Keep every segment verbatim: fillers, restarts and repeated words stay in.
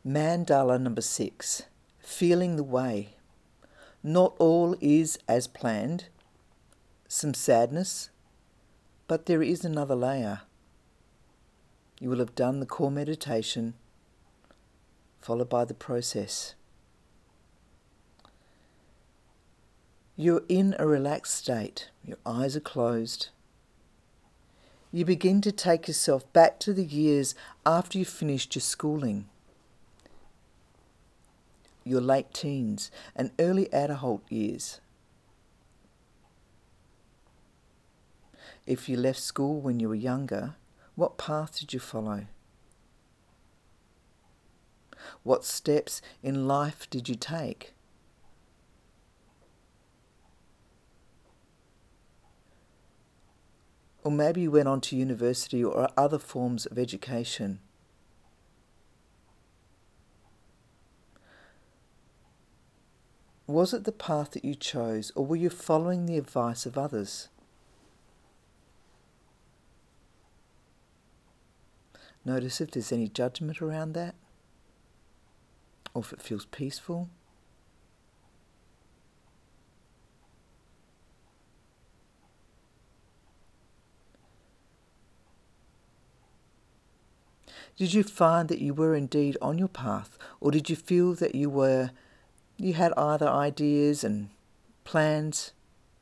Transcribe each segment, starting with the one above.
Mandala number six, feeling the way. Not all is as planned. Some sadness, but there is another layer. You will have done the core meditation, followed by the process. You're in a relaxed state. Your eyes are closed. You begin to take yourself back to the years after you finished your schooling, your late teens and early adult years. If you left school when you were younger, what path did you follow? What steps in life did you take? Or maybe you went on to university or other forms of education. Was it the path that you chose, or were you following the advice of others? Notice if there's any judgment around that, or if it feels peaceful. Did you find that you were indeed on your path, or did you feel that you were, you had either ideas and plans?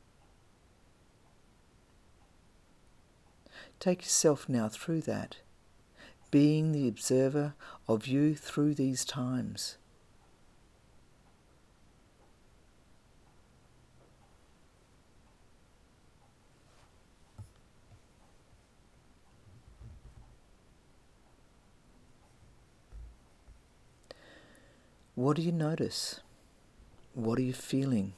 Take yourself now through that, being the observer of you through these times. What do you notice? What are you feeling?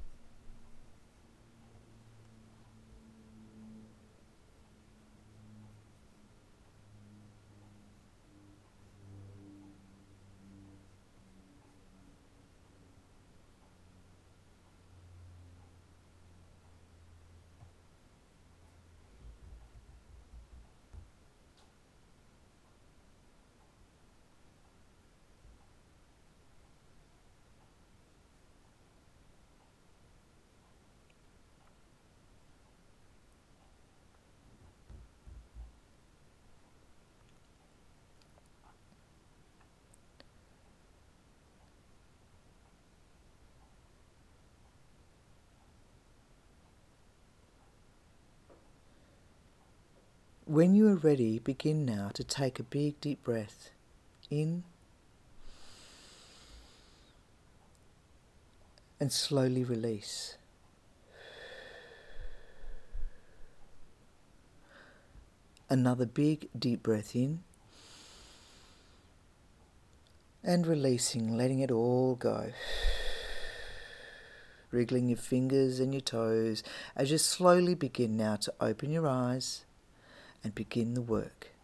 When you are ready, begin now to take a big deep breath in and slowly release. Another big deep breath in and releasing, letting it all go. Wriggling your fingers and your toes as you slowly begin now to open your eyes and begin the work.